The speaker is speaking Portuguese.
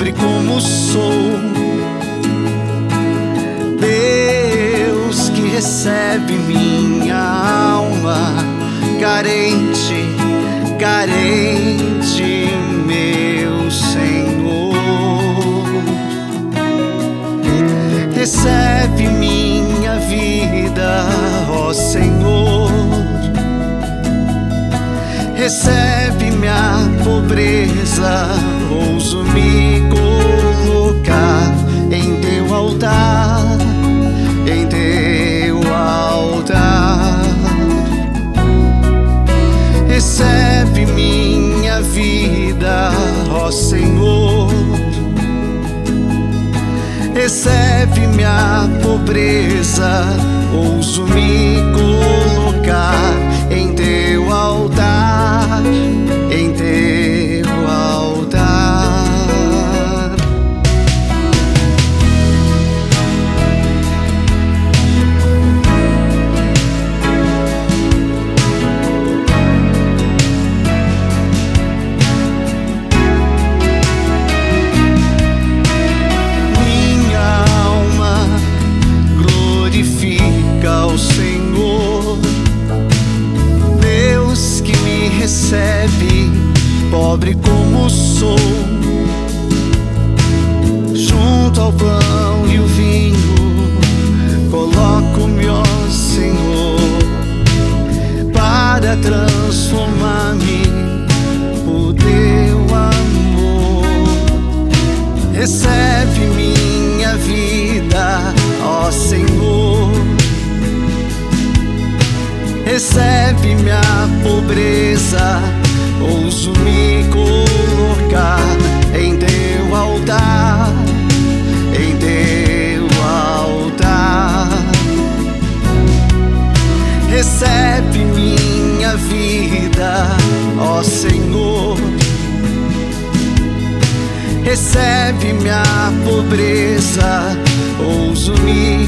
pobre como sou. Deus que recebe minha alma, carente, carente, meu Senhor. Recebe minha vida, ó Senhor. Recebe minha pobreza, ouso me colocar em teu altar, em teu altar. Recebe minha vida, ó Senhor. Recebe minha pobreza, ouso me colocar em teu altar, em teu altar. Minha alma glorifica o Senhor, Deus que me recebe, pobre como sou. Junto ao pão e o vinho, coloco-me, ó Senhor, para transformar-me por teu amor. Recebe minha vida, ó Senhor. Recebe minha pobreza, ouso me colocar em teu altar, em teu altar. Recebe minha vida, ó Senhor. Recebe minha pobreza, ouso me